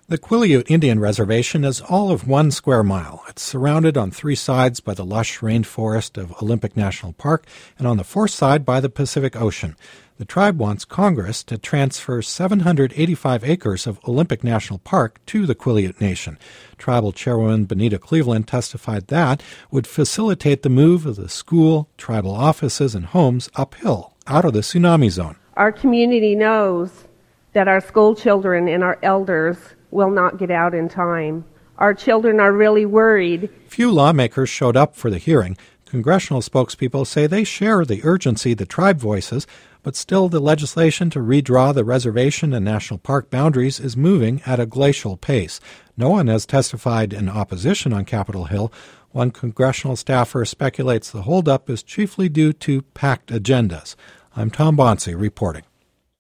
The Quileute Indian Reservation is all of 1 square mile. It's surrounded on 3 sides by the lush rainforest of Olympic National Park and on the 4th side by the Pacific Ocean. The tribe wants Congress to transfer 785 acres of Olympic National Park to the Quileute Nation. Tribal Chairwoman Benita Cleveland testified that would facilitate the move of the school, tribal offices, and homes uphill out of the tsunami zone. Our community knows that our school children and our elders will not get out in time. Our children are really worried. Few lawmakers showed up for the hearing. Congressional spokespeople say they share the urgency the tribe voices, but still the legislation to redraw the reservation and national park boundaries is moving at a glacial pace. No one has testified in opposition on Capitol Hill. One congressional staffer speculates the holdup is chiefly due to packed agendas. I'm Tom Bonsi reporting.